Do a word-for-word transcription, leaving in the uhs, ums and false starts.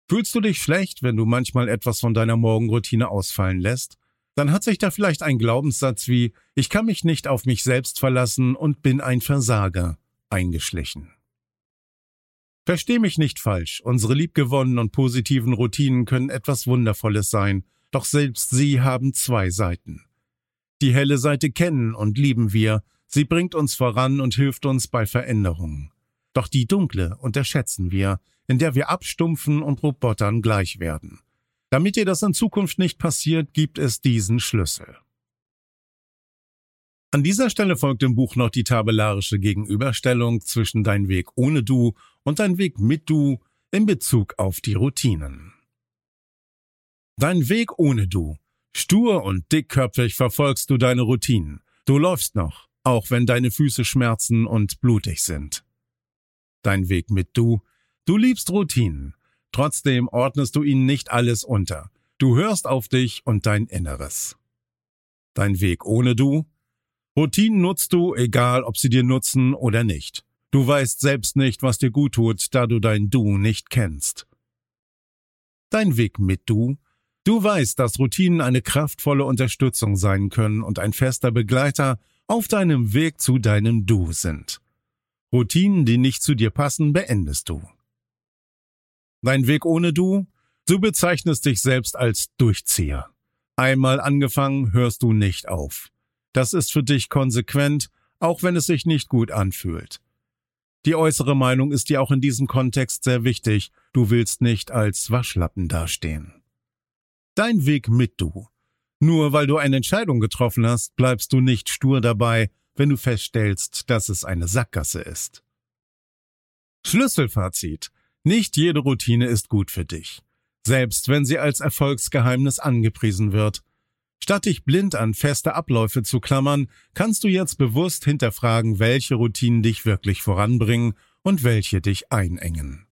Fühlst du dich schlecht, wenn du manchmal etwas von deiner Morgenroutine ausfallen lässt? Dann hat sich da vielleicht ein Glaubenssatz wie „Ich kann mich nicht auf mich selbst verlassen und bin ein Versager" eingeschlichen. Versteh mich nicht falsch, unsere liebgewonnenen und positiven Routinen können etwas Wundervolles sein, doch selbst sie haben zwei Seiten. Die helle Seite kennen und lieben wir, sie bringt uns voran und hilft uns bei Veränderungen. Doch die dunkle unterschätzen wir, in der wir abstumpfen und Robotern gleich werden. Damit dir das in Zukunft nicht passiert, gibt es diesen Schlüssel. An dieser Stelle folgt im Buch noch die tabellarische Gegenüberstellung zwischen dein Weg ohne Du und dein Weg mit Du in Bezug auf die Routinen. Dein Weg ohne Du. Stur und dickköpfig verfolgst du deine Routinen. Du läufst noch, auch wenn deine Füße schmerzen und blutig sind. Dein Weg mit Du. Du liebst Routinen. Trotzdem ordnest du ihnen nicht alles unter. Du hörst auf dich und dein Inneres. Dein Weg ohne Du. Routinen nutzt du, egal ob sie dir nutzen oder nicht. Du weißt selbst nicht, was dir gut tut, da du dein Du nicht kennst. Dein Weg mit Du. Du weißt, dass Routinen eine kraftvolle Unterstützung sein können und ein fester Begleiter auf deinem Weg zu deinem Du sind. Routinen, die nicht zu dir passen, beendest du. Dein Weg ohne Du? Du bezeichnest dich selbst als Durchzieher. Einmal angefangen, hörst du nicht auf. Das ist für dich konsequent, auch wenn es sich nicht gut anfühlt. Die äußere Meinung ist dir auch in diesem Kontext sehr wichtig. Du willst nicht als Waschlappen dastehen. Dein Weg mit Du. Nur weil du eine Entscheidung getroffen hast, bleibst du nicht stur dabei, wenn du feststellst, dass es eine Sackgasse ist. Schlüsselfazit. Nicht jede Routine ist gut für dich, selbst wenn sie als Erfolgsgeheimnis angepriesen wird. Statt dich blind an feste Abläufe zu klammern, kannst du jetzt bewusst hinterfragen, welche Routinen dich wirklich voranbringen und welche dich einengen.